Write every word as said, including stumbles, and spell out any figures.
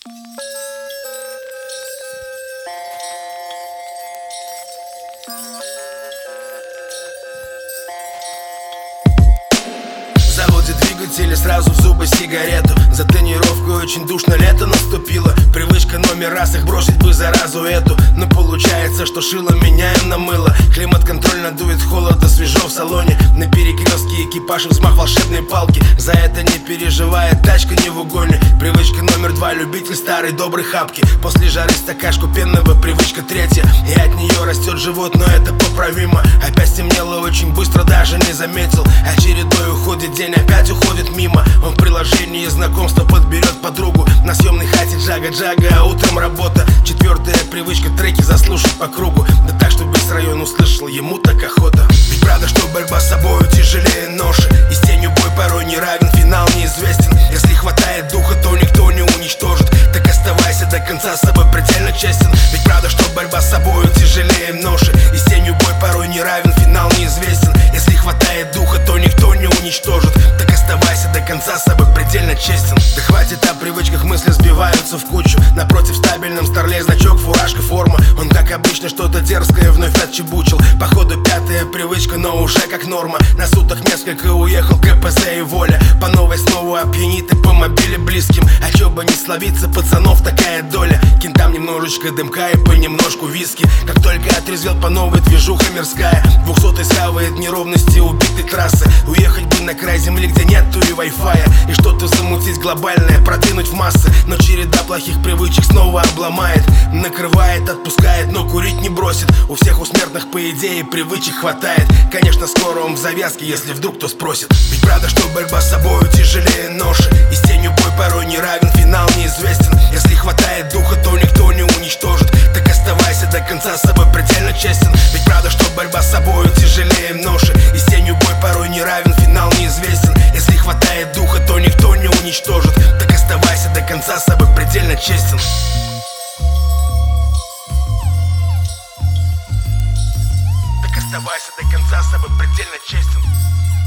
Заводит двигатель и сразу в зубы сигарету. За тренировкой очень душно, лето наступило. Привычка номер раз, их бросить бы заразу эту. Но получается, что шило меняем на мыло. Климат-контроль надует холода, свежо в салоне. На перекрестке экипаж и взмах волшебной палки. За это не переживает, тачка не в угоне. Привычка номер два, любитель старой доброй хапки. После жары стакашку пенного, привычка третья. И от нее растет живот, но это поправимо. Опять стемнело очень быстро, даже не заметил. Очередной уходит день, опять уходит мимо. Он в приложении знакомства подберет подругу. На съемной хате джага-джага, а утром работа. Четвертая привычка, треки заслушать по кругу. Да так, чтобы весь район услышал, ему так охота. Ведь правда, что борьба с собой тяжелее ноши. И с тенью бой порой не равен, финал неизвестен. Если хватает духа, то никто не уничтожит. Так оставайся до конца с собой предельно честен. Ведь правда, что борьба с собой тяжелее ноши. И с тенью бой порой не равен, финал неизвестен. Если хватает духа, то никто не уничтожит. Так оставайся до конца с собой предельно честен. Да хватит о привычках, мысли сбиваются в кучу. Напротив в стабильном старле значок, фуражка, форма. Он как обычно что-то дерзкое вновь отчебучил. Походу пятая привычка, но уже как норма. На суток несколько уехал, КПЗ и воля. По новой снова опьянит и по мобиле близким. А чё бы не словиться, пацанов такая доля. Кентам немножечко дымка и понемножку виски. Как только отрезвел, по новой движуха мирская. Двухсотый схавает неровности убитой трассы. Уехать бы на край земли, где нету и вай-фая. И что-то замутить глобальное, продвинуть в массы. Но череда плохих привычек снова обломает. Накрывает, отпускает, но курить не бросит. У всех у смертных по идее привычек хватает. Конечно, скоро он в завязке, если вдруг кто спросит. Ведь правда, что борьба с собой тяжелее ноши. И с тенью бой порой не равен, финал неизвестен. Если хватает духа, то никто не уничтожит. Так оставайся до конца с собой предельно честен. Ведь правда, что борьба с собой тяжелее ноши. И с тенью бой порой не равен, финал неизвестен. Если хватает духа, то никто не уничтожит. Так оставайся до конца с собой предельно честен. Так оставайся до конца с собой предельно честен.